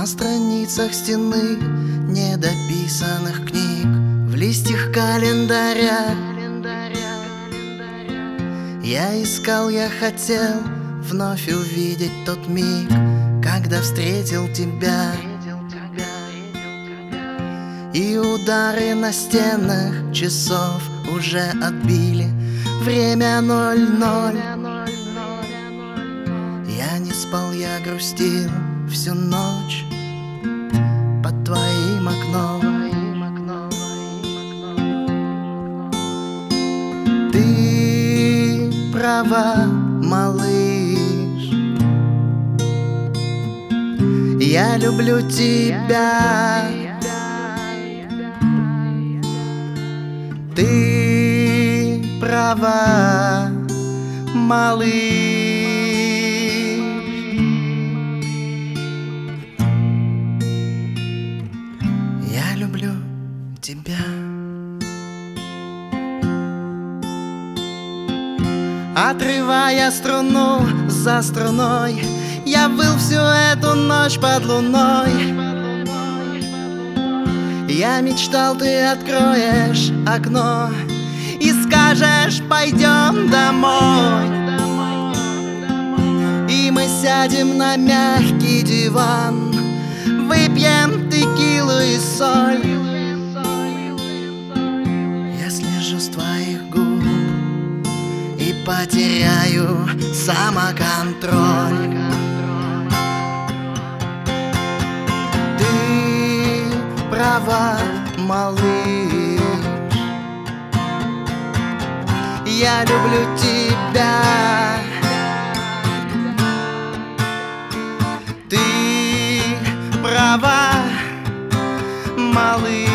страницах стены недописанных книг, в листьях календаря. Я искал, я хотел вновь увидеть тот миг, когда встретил тебя. И удары на стенах часов уже отбили время 00. Я не спал, я грустил всю ночь под твоим окном. Ты права, малыш, я люблю тебя. Ты права, малыш, я люблю тебя. Отрывая струну за струной, я выл всю эту ночь под луной. Я мечтал, ты откроешь окно и скажешь: пойдем домой. И мы сядем на мягкий диван, выпьем текилу и соль. Я слежу с твоих губ и потеряю самоконтроль. Права, малыш, я люблю тебя. Ты права, малыш.